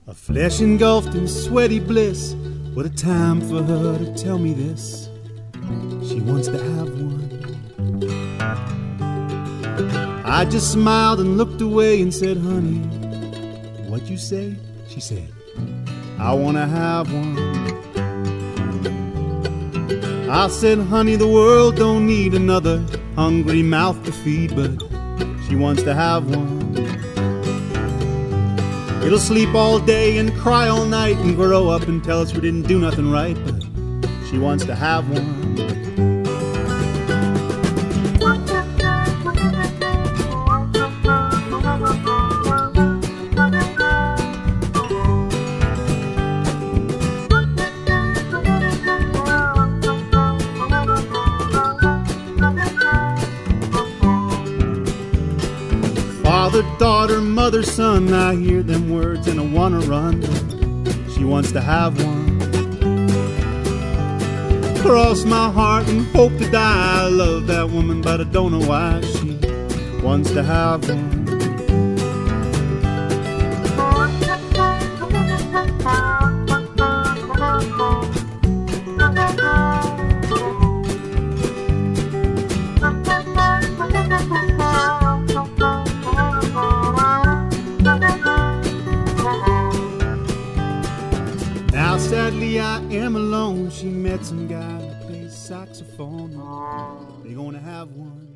Her flesh engulfed in sweaty bliss. What a time for her to tell me this. She wants to have one. I just smiled and looked away and said, honey, what'd you say? She said, I want to have one. I said, honey, the world don't need another hungry mouth to feed, but she wants to have one. It'll sleep all day and cry all night and grow up and tell us we didn't do nothing right, but she wants to have one. Father, daughter, mother, son, I hear them words and I wanna run. She wants to have one. Cross my heart and hope to die. I love that woman, but I don't know why she wants to have one. Now sadly I am alone. She met some guy who plays saxophone. They're gonna have one.